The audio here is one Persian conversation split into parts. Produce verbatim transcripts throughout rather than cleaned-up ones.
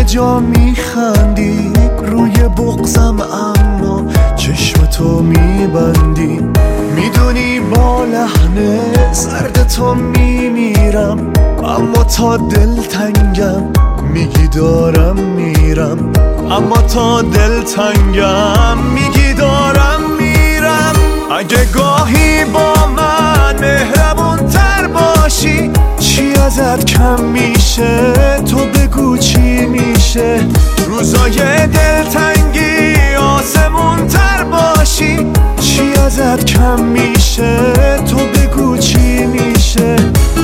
جا میخندی روی بغضم، اما چشم تو میبندی. میدونی با لحن زرد تو میمیرم، اما تا دلتنگم میگی دارم میرم. اما تا دلتنگم میگی دارم میرم. اگه گاهی با من مهربون تر باشی، چی ازت کم میشه؟ تو بگو چی میشه؟ روزای دلتنگی آسمون تر باشی، چی ازت کم میشه؟ تو بگو چی میشه؟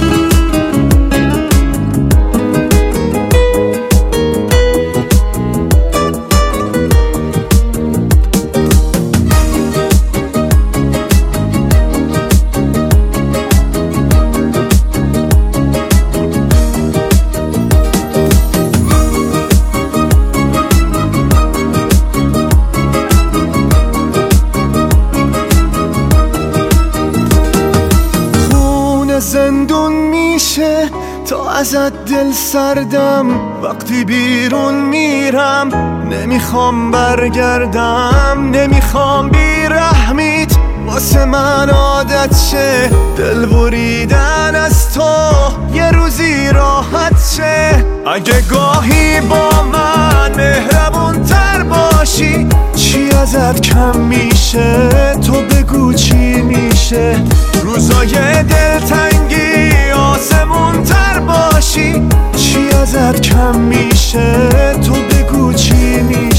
زندون میشه تا ازت دل سردم. وقتی بیرون میرم نمیخوام برگردم، نمیخوام بیرحمیت واسه من عادت شه. دل بریدن از تو یه روزی راحت شه. اگه گاهی با من مهربون تر باشی، چی ازت کم میشه؟ تو بگو چی میشه؟ روزای دلتنگی آسمون تر باشی، چی ازت کم میشه؟ تو بگو چی میشه؟